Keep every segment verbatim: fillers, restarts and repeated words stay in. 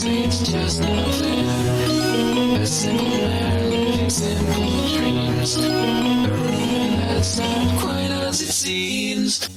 say it's just not fair. A simple man living simple dreams. A room that's not quite as it seems.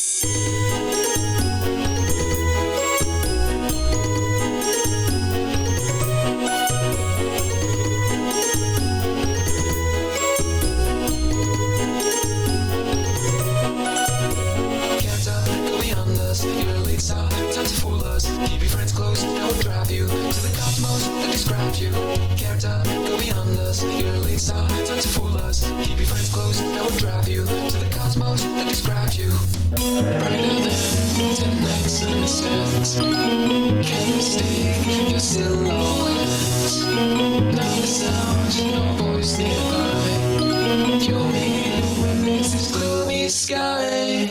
You're a late star, time to fool us. Keep your friends close, that will drive you to the cosmos that describes you. Character, go beyond us. You're a late star, time to fool us. Keep your friends close, that will drive you to the cosmos that describes you. Brighter than tonight sunsets, can't mistake your silhouette. Not the sound, no voice nearby. You're me amidst this gloomy sky.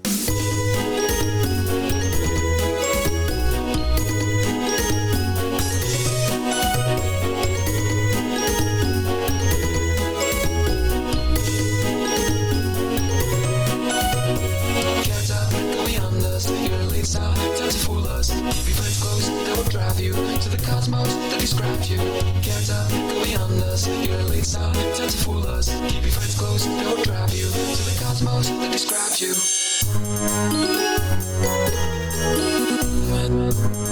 Time to fool us. Keep your friends close, that will drive you to the cosmos that describes you. Character, go beyond us. You're a late star. Time to fool us. Keep your friends close, that will drive you to the cosmos that describes you. When